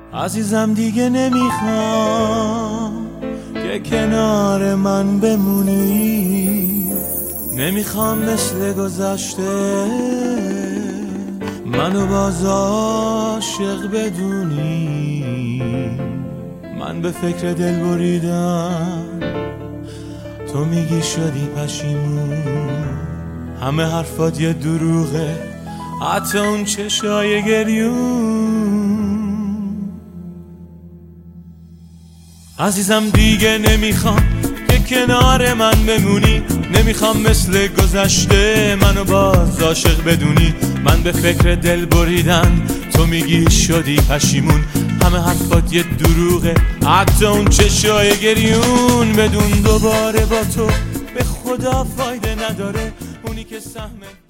عزیزم دیگه نمیخوام که کنار من بمونی، نمیخوام مثل گذشته منو باز عاشق بدونی. من به فکر دل بریدم، تو میگی شدی پشیمون، همه حرفات یه دروغه، حتی اون چشای گریون. عزیزم دیگه نمیخوام که کنار من بمونی، نمیخوام مثل گذشته منو باز عاشق بدونی. من به فکر دل بریدن، تو میگی شدی پشیمون، همه حرفات یه دروغه، حتی اون چشای گریون. بدون دوباره با تو به خدا فایده نداره، اونی که سهم